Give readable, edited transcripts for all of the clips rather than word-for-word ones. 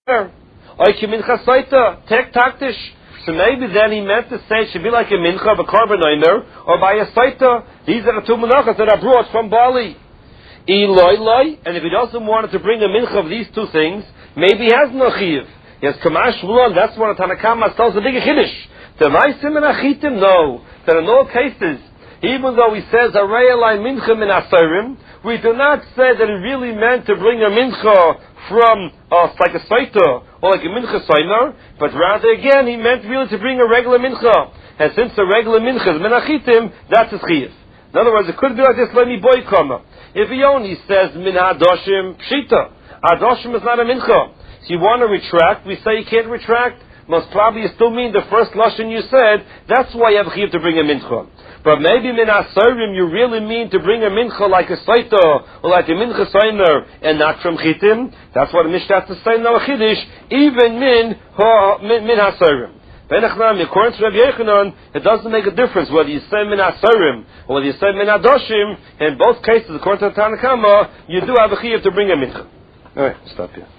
mincha saita, tek taktish. So maybe then he meant to say it should be like a mincha of a carbon omer, or by a saita. These are the two menachas that are brought from Bali. And if he doesn't want to bring a mincha of these two things, maybe he has no chiyuv. He has kamash v'lon. That's what Tanakama tells the big chiddush. The maisim and achitim know that in all cases, even though he says arei alai mincha min asarim, we do not say that he really meant to bring a mincha from like a saita or like a mincha saimer, but rather again he meant really to bring a regular mincha. And since the regular mincha is min achitim, that's his chiyuv. In other words, it could be like this: let me boy kama. If he only says min hadoshim pshita, hadoshim is not a mincha. So you want to retract? We say you can't retract. Most probably you still mean the first lashon you said. That's why you have chiyuv to bring a mincha. But maybe min asarim you really mean to bring a mincha like a saita or like a mincha saimer and not from chitim. That's what the Mishnah has to say now a chiddush. Even min hasarim. According to Rabbi Yochanan, it doesn't make a difference whether you say min asarim or whether you say min adoshim. In both cases, according to Tanakama, you do have a chiyuv to bring a mincha. All right, stop here.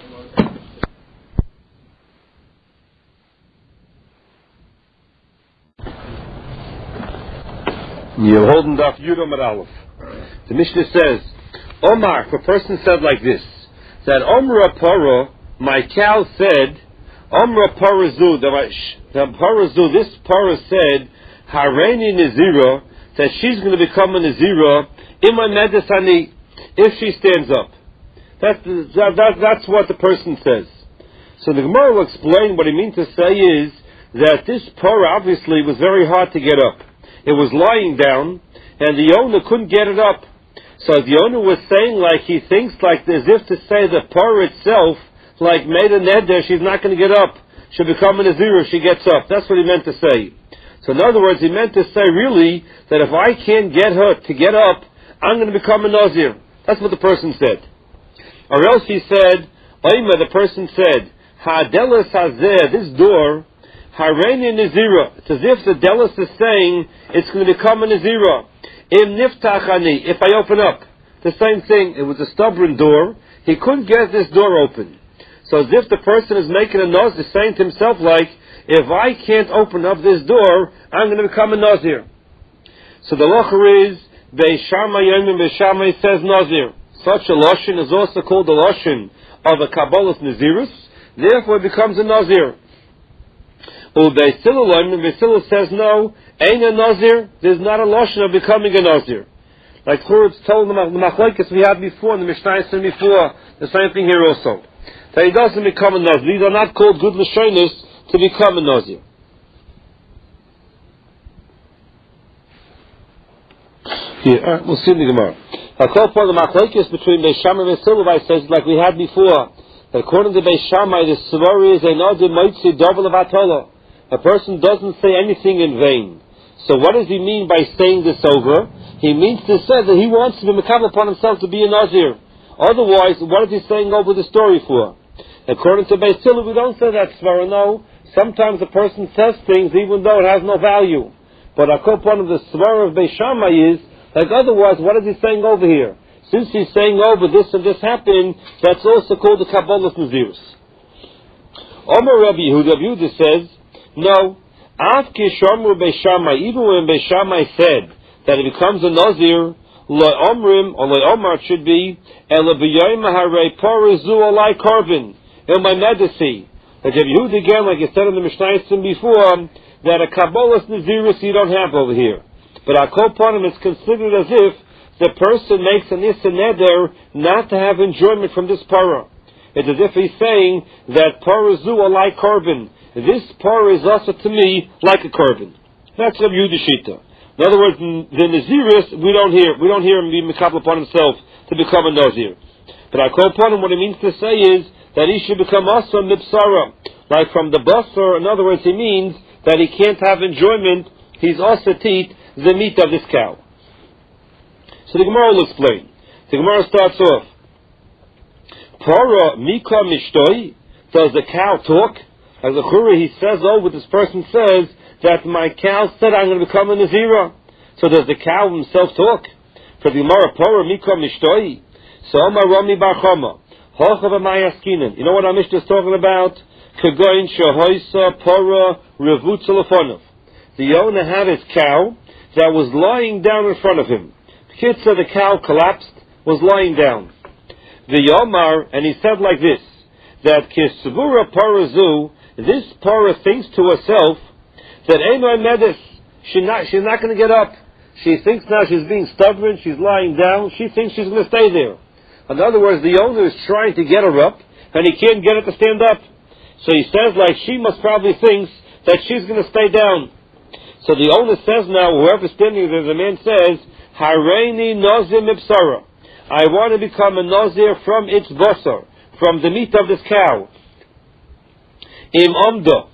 You're holding off Yudom at Aleph. The Mishnah says, Omar, if a person said like this, that Omra Para, my cow said, Omra Parazu, the Parazu, this Para said, Hareini Nazira, that she's going to become a Nazira, Ima Medesani, if she stands up. That's what the person says. So the Gemara will explain what he means to say is that this Para obviously was very hard to get up. It was lying down, and the owner couldn't get it up. So the owner was saying like he thinks like as if to say the Parah itself, like made a neder, she's not going to get up. She'll become a Nazir if she gets up. That's what he meant to say. So in other words, he meant to say really that if I can't get her to get up, I'm going to become a Nazir. That's what the person said. Or else he said, Oima, the person said, Ha'adelas hazeh, this door, Hareini Nazira. It's as if the Delos is saying it's going to become a Nazira. Im niftachani, if I open up. The same thing, it was a stubborn door. He couldn't get this door open. So as if the person is making a Nazir, saying to himself like, if I can't open up this door, I'm going to become a Nazir. So the locher is, Beishamai Yomim Beishamai says Nazir. Such a Lashon is also called the Lashon of a Kabbalah's Nazirus. Therefore it becomes a Nazir. Beisila says no, ain't a Nazir, there's not a Lashon of becoming a Nazir. Like Churutz told the Machlokes we had before, in the Mishnah said before, the same thing here also. That he doesn't become a Nazir. These are not called good Lashonis to become a Nazir. Here, we'll see in the Gemara. I call for the Machlokes between Beis Shammai and Beisila says like we had before, that according to Beis Shammai, the Svari is a Nazir Moitzi double of Atola. A person doesn't say anything in vain. So what does he mean by saying this over? He means to say that he wants to be mekabel upon himself to be a Nazir. Otherwise, what is he saying over the story for? According to Beis Hillel, we don't say that svara. No, sometimes a person says things even though it has no value. But a one of the svara of Beis Shammai is like otherwise. What is he saying over here? Since he's saying over this and this happened, that's also called the Kabbalah's Nazirus. Omer Rabbi Yehuda says, no, Af Kishamru Beis Shammai, even when Beis Shammai said that it becomes a Nazir, Lo Omrim, or Lo Omar should be, Ela B'yoyim Harei Porizu Olai Korban, Il My Medisi. Like Rabbi Yehuda again, like you said in the Mishnah before, that a Kabbalah's Nazirus you don't have over here. But our Kopanim is considered as if the person makes an Issa Neder not to have enjoyment from this Parah. It's as if he's saying that Porizu Olai Korban. This Parah is also to me like a korban. That's Rabbi Yehuda Shita. In other words, the Nazirus we don't hear him be mekabel upon himself to become a Nazir. But I call upon him what he means to say is that he should become also mipsara, like from the basar. In other words, he means that he can't have enjoyment. He's also to eat the meat of this cow. So the Gemara will explain. The Gemara starts off. Parah mika mishtoi. Does the cow talk? As a chura, he says, this person says that my cow said I'm going to become a Nazira. So does the cow himself talk? For the Gemara, Parah Mika Mishtoi. So Omar Rami Bar Chama. You know what our Mishnah is talking about? Kagoin shehoisa pora revutza lefonov. The owner had his cow that was lying down in front of him. Kitza, the cow collapsed, was lying down. The Yomar, and he said like this, that Kisvura Parazu, this para thinks to herself that Einoy Medis, she's not going to get up. She thinks now she's being stubborn, she's lying down, she thinks she's going to stay there. In other words, the owner is trying to get her up, and he can't get her to stand up. So he says like she must probably thinks that she's going to stay down. So the owner says now, whoever's standing there, the man says, Hareini Nozir Mipsara. I want to become a Nozir from its basar, from the meat of this cow. Im Omda.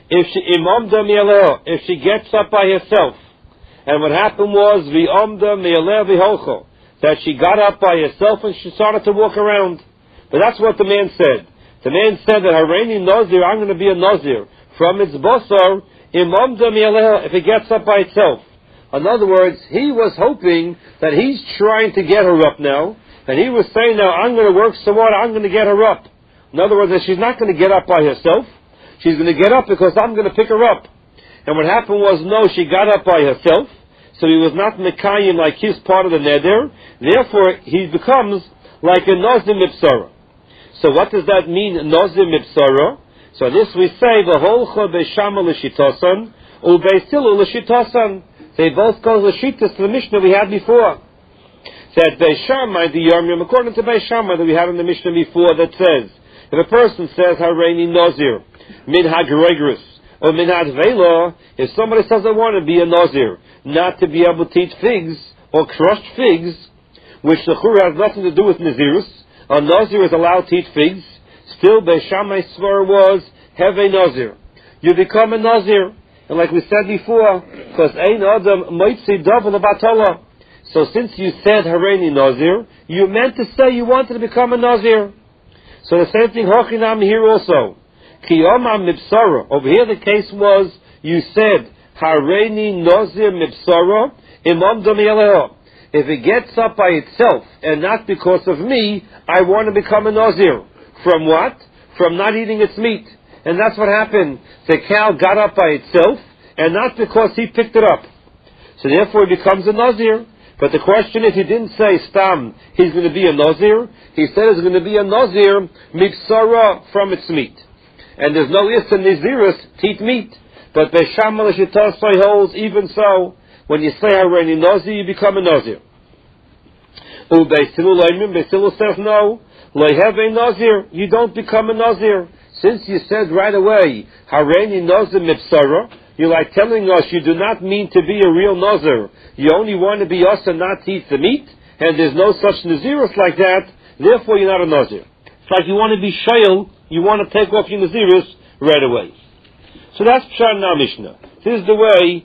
If she gets up by herself. And what happened was, V'omda Me'aleh V'holcho, that she got up by herself and she started to walk around. But that's what the man said. The man said that Hareini Nozir, I'm going to be a Nozir from its basar, Im Omda Me'aleh, if it gets up by itself. In other words, he was hoping that he's trying to get her up now, and he was saying now, I'm going to work so hard, I'm going to get her up. In other words, that she's not going to get up by herself, she's going to get up because I'm going to pick her up. And what happened was, no, she got up by herself, so he was not Mekayim like his part of the neder, therefore he becomes like a Nozir Mipsara. So what does that mean, Nozir Mipsara? So this we say, V'holcha Beishama L'shitasan, U'Beisilu L'shitasan. They both go to the Mishnah we had before. That Beis Shammai, the Yom, according to Beis Shammai that we had in the Mishnah before, that says, if a person says, Hareini Nozir, Minhag Regris, or Minhag Vela, if somebody says, I want to be a Nozir, not to be able to eat figs, or crushed figs, which the Chur has nothing to do with Nazirus, a Nozir is allowed to eat figs, still Beis Shammai's svar was, have a Nozir. You become a Nozir. And like we said before, because Ein Adam Moitzi Double Batala. So since you said Hareini Nazir, you meant to say you wanted to become a Nazir. So the same thing Hochinam here also. Kiyama Mipsara. Over here the case was, you said Hareini Nazir Mipsara Imam Damieleho. If it gets up by itself and not because of me, I want to become a Nazir. From what? From not eating its meat. And that's what happened. The cow got up by itself, and not because he picked it up. So therefore he becomes a Nazir. But the question is, he didn't say, Stam, he's going to be a Nazir. He said he's going to be a Nazir, Mipsara, from its meat. And there's no Issa Nazirus to eat meat. But Beis Shammai L'Shitasai holds, even so, when you say Hareini Nazir, you become a Nazir. Beis Hillel says, no, Le'heve Nazir, you don't become a Nazir. Since you said right away, Hareini Nazir Mipsara, you're like telling us you do not mean to be a real Nazir. You only want to be us and not to eat the meat, and there's no such Nazirus like that, therefore you're not a Nazir. It's like you want to be Shayl, you want to take off your Nazirus right away. So that's Pshat in our Mishnah. This is the way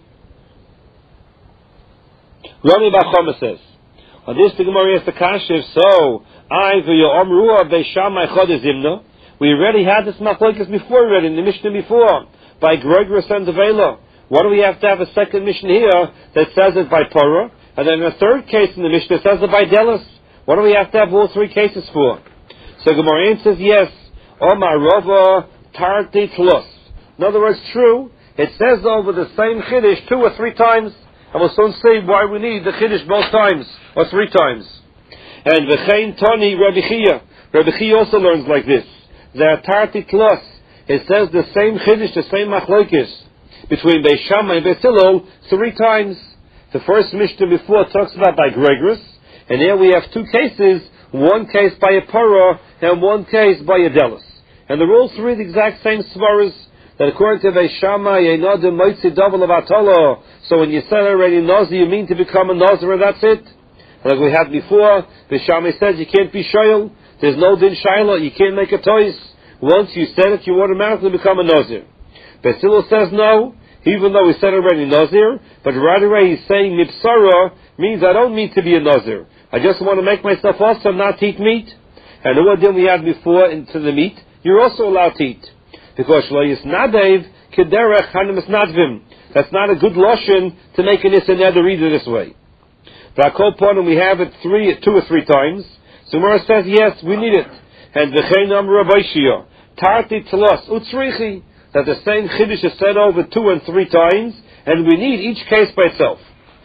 Rami Bar Chama says. On this the Gemara has the Kashiv, so, I v'yo'omruah Beis Shammai Chodezimna. We already had this machlokes before already, in the Mishnah before, by Gregorus and Devela. Why do we have to have a second Mishnah here that says it by Torah, and then a third case in the Mishnah says it by Delos? What do we have to have all three cases for? So Gemara says, yes, Omar Rova Tarti Tlos. In other words, true, it says over the same Chiddush 2 or 3 times, and we'll soon see why we need the Chiddush both times, or 3 times. And V'chein Toni Rabbi Chia. Rabbi Chia also learns like this. The Tarti Tlos, it says the same Chiddush, the same machlokes between Beis Shammai and Beis Hillel 3 times. The first Mishnah before talks about by Gregorus, and here we have 2 cases, one case by a Parah and one case by a Delos. And they're all 3 the exact same svaras, that according to Beis Shammai, Einadim Moitzi Double of Atala, so when you say already Nazir, you mean to become a Nazir and that's it. And like we had before, Beis Shammai says you can't be Shayl, there's no din Shayla, you can't make a toys. Once you said it, you automatically become a Nazir. Beis Hillel says no, even though we said already Nazir, but right away he's saying Mipsara means I don't mean to be a Nazir. I just want to make myself also not to eat meat. And what did we had before into the meat? You're also allowed to eat. Because Shlo Yisnadev Kederech Hanim Isnadvim. That's not a good lotion to make an Issa Neder either this way. But I call upon and we have it 2 or 3 times. So Gemara says, yes, we need it. And v'cheinam Rabbeishia, Tarti Telos Utzrichi, that the same Chiddush is said over 2 and 3 times, and we need each case by itself.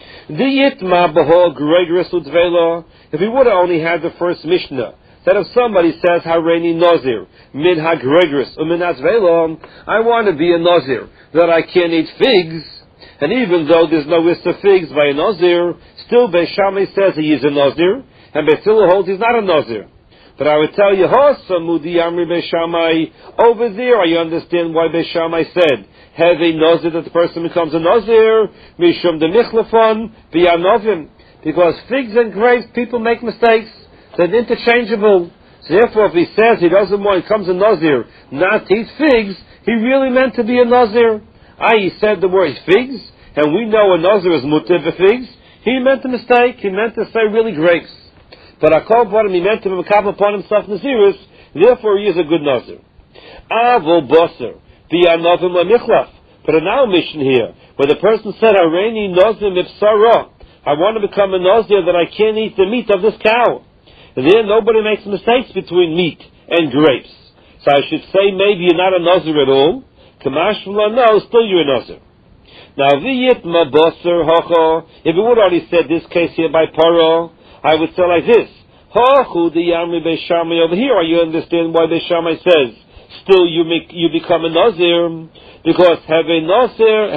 Diyitma Behol Gregorus Utvela, if we would have only had the first Mishnah, that if somebody says Hareini Nazir, Min HaGregorus, Umin Atzvela, I want to be a Nazir, that I can't eat figs, and even though there's no list of figs by a Nazir, still Beis Shammai says he is a Nazir, and Beis Hillel holds he's not a Nazir. But I would tell you, Samudi Amri Beis Shammai, over there I understand why Beis Shammai said, have a Nazir, that the person becomes a Nazir, Mishum de Michlefon, V'yanovim, because figs and grapes, people make mistakes, they're interchangeable. So therefore, if he says he doesn't want, he comes a Nazir, not to eat figs, he really meant to be a Nazir. He said the word figs, and we know a Nazir is mutter for figs. He meant a mistake. He meant to say really grapes. But I call upon him, he meant to make upon himself Nazirus, therefore he is a good Nazir. Avol Boser, B'yanovim Lamichlaf. But in our mission here, where the person said, Hareini Nazir Mipsara, I want to become a Nazir that I can't eat the meat of this cow. And there nobody makes mistakes between meat and grapes. So I should say maybe you're not a Nazir at all. Kamashvula, no, still you're a Nazir. Now, V'yitma Boser Hocho, if we would already said this case here by Paro, I would say like this. Hochu the Yamri Beis Shammai, over here, you understand why Beis Shammai says, still you become a Nazir, because have a Nazir,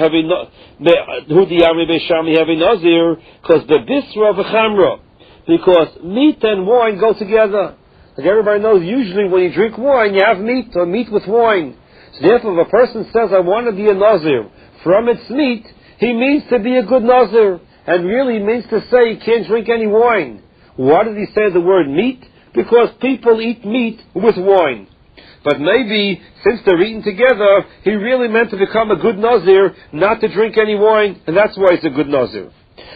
who the Yamri Beis Shammai have a Nazir, because the Bisra v'chamra, because meat and wine go together. Like everybody knows, usually when you drink wine, you have meat, or meat with wine. So therefore, if a person says, I want to be a Nazir from its meat, he means to be a good Nazir, and really means to say he can't drink any wine. Why did he say the word meat? Because people eat meat with wine. But maybe, since they're eating together, he really meant to become a good Nazir, not to drink any wine, and that's why he's a good Nazir.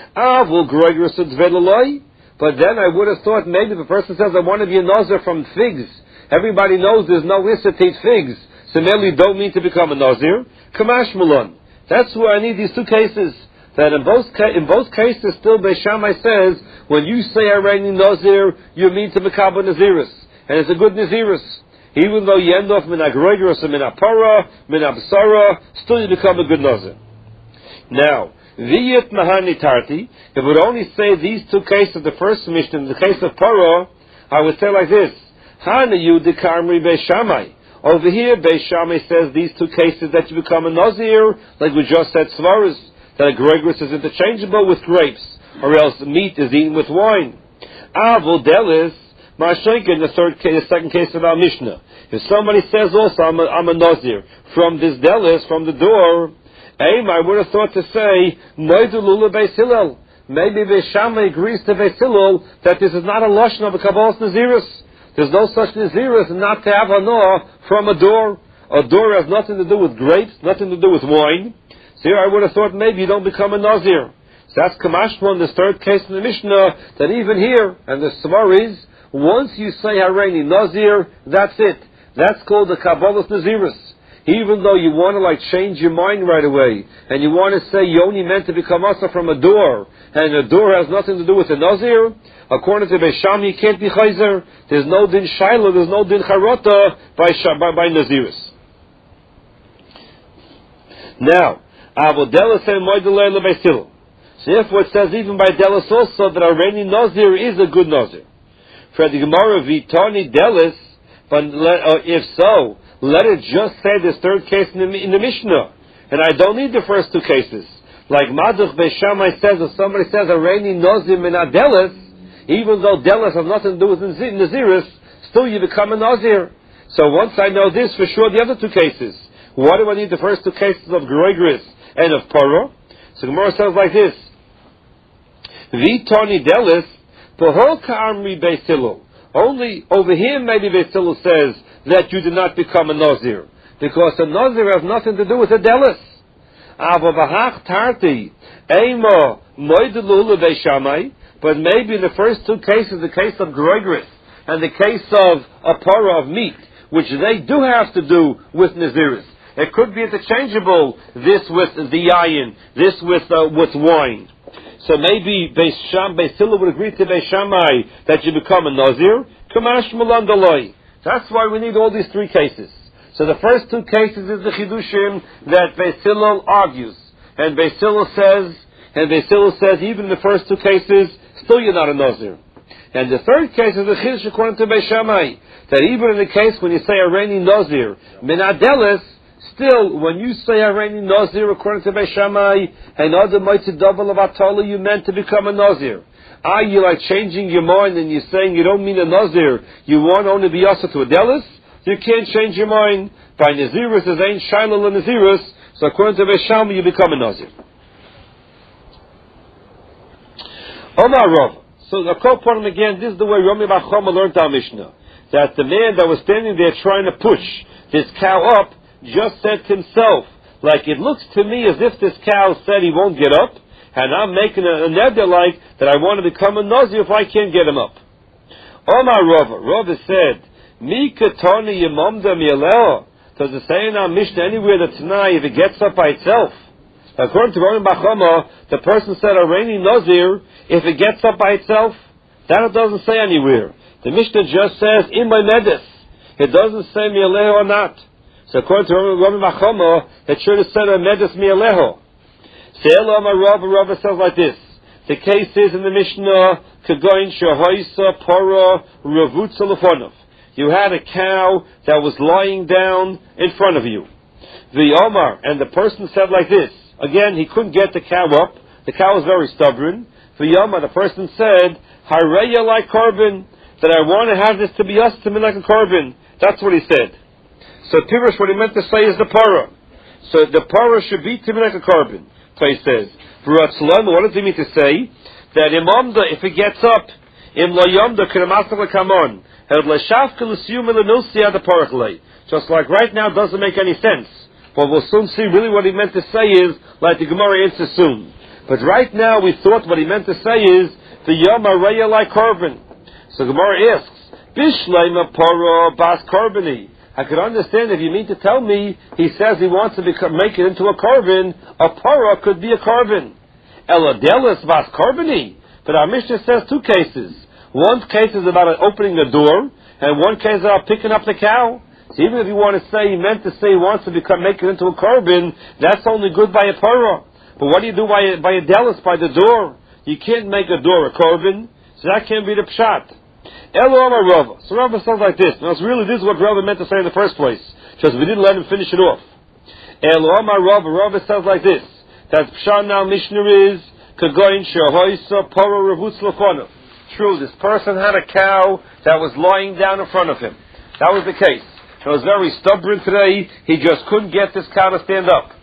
But then I would have thought maybe if a person says, I want to be a Nazir from figs, everybody knows there's no issa to eat figs, so maybe you don't mean to become a Nazir. Kamash Mulon. That's why I need these 2 cases. That in both cases, still Beis Shammai says, when you say Hareini Nazir, you mean to become a Nazirus. And it's a good Nazirus. Even though you end off Min HaGregorus or Min HaPara, Min HaBsara, still you become a good Nazir. Now, V'yit Mahani Tarti, if we would only say these 2 cases, the first Mishnah, in the case of Paro, I would say like this, Hanayu de Kamri Beis Shammai. Over here, Beis Shammai says these 2 cases that you become a Nazir, like we just said, Svaras, that a Gregorus is interchangeable with grapes, or else meat is eaten with wine. Avol Delis, Mashenka, in the second case of our Mishnah. If somebody says also, I'm a Nazir, from this Delis, from the door, I would have thought to say, Noidulula Beis Hillel. Maybe Beis Shammai agrees to Beis Hillel that this is not a Lashon of a Kabbalas Nazirus. There's no such Nazirus not to have a Noah from a door. A door has nothing to do with grapes, nothing to do with wine. So here I would have thought maybe you don't become a Nazir. So that's Kamashma in this third case in the Mishnah, that even here, and the Svar is, once you say Hareini Nazir, that's it. That's called the Kabbalas Nazirus. Even though you want to change your mind right away, and you want to say you only meant to become Asa from a door, and a door has nothing to do with a Nazir, according to Beis Shammai, you can't be Chayzer. There's no din Shaila, there's no din Charota by Nazirus. Now, Avo Delis and Moidelei Beis Hillel. So therefore it says even by Delis also that Hareini Nazir is a good Nazir. For the Gemara Vitani Delis, but if so, let it just say this third case in the Mishnah, and I don't need the first 2 cases. Like Maduch Beis Shammai says, if somebody says Hareini Nazir min Delis, even though Delis has nothing to do with Nazirus, still you become a Nazir. So once I know this, for sure the other 2 cases. Why do I need the first 2 cases of Gregorus and of Paro? So Gemara says like this: Vitani Delis, Behol Ka'amri Beis Hillel. Only over here maybe Beis Hillel says that you did not become a Nazir, because a Nazir has nothing to do with a Delis. Ava Bahach Tarti, Eima Moidulula Beis Shammai. But maybe in the first 2 cases, the case of Gregorus and the case of a Parah of meat, which they do have to do with Nazirus. It could be interchangeable, this with the yayin, this with wine. So maybe Beis Hillel would agree to Beis Shammai that you become a Nazir. Kamash Mulandaloi. That's why we need all these three cases. So the first two cases is the Chidushim that Beis Hillel argues. And Beis Hillel says, even in the first two cases, still you're not a Nazir. And the third case is the Chidush according to Beis Shammai, that even in the case when you say Areni Nazir, Min Adelis, still, when you say Areni Nazir according to Beis Shammai, and other mighty double of Atala, you meant to become a Nazir. Are you like changing your mind and you're saying you don't mean a Nazir, you want only be also to a Delis? You can't change your mind. By Nazirus, there ain't Shiloh and Nazirus, so according to Beis Shammai, you become a Nazir. Omar Rav. So the Kopanim again, this is the way Rami Bar Chama learned our Mishnah. That the man that was standing there trying to push this cow up just said to himself, like, it looks to me as if this cow said he won't get up, and I'm making a neder like that I want to become a Nazir if I can't get him up. Omar Rava. Rava said, Mi katoni yemamda mi'aleo. Does it say in our Mishnah anywhere that tonight if it gets up by itself? According to Rami Bar Chama, the person said a rainy Nazir, if it gets up by itself, that it doesn't say anywhere. The Mishnah just says, in my medes. It doesn't say mi'aleo or not. So according to Rami Bar Chama, it should have said a medes mi'aleho. Se'elo Amar Rava says like this. The case is in the Mishnah, Kagoin Shahoisa Pora Ravutza Lefonov. You had a cow that was lying down in front of you. The Omar, and the person said like this. Again, he couldn't get the cow up. The cow was very stubborn. The Omar, the person said, Hareya like carbon, that I want to have this to be us to me like a carbon. That's what he said. So Pirish, what he meant to say is the para. So the para should be to me like a carbon. So he says, what does he mean to say? That imamda, if it gets up, im la yamda k'namasak l'kamon, just like right now doesn't make any sense. But we'll soon see really what he meant to say is, like the Gemara answers soon. But right now we thought what he meant to say is, the yom areya like carbon. So Gemara asks, Bishleima para bas carboni. I could understand if you mean to tell me, he says he wants to make it into a carbon, a para could be a carbon. Eladelis vas carboni. But our Mishnah says two cases. One case is about opening the door, and one case is about picking up the cow. So even if you want to say, he meant to say he wants to make it into a carbon, that's only good by a para. But what do you do by a delis, by the door? You can't make a door a carbon, so that can't be the pshat. Elo Amar Rava. So Rava says like this. Now, this is what Rava meant to say in the first place, because we didn't let him finish it off. Elo Amar Rava. Rava says like this. That pshat now Mishnah is Kagoin Shahoisa Poro Ravutz Lefonov. True, this person had a cow that was lying down in front of him. That was the case. It was very stubborn today. He just couldn't get this cow to stand up.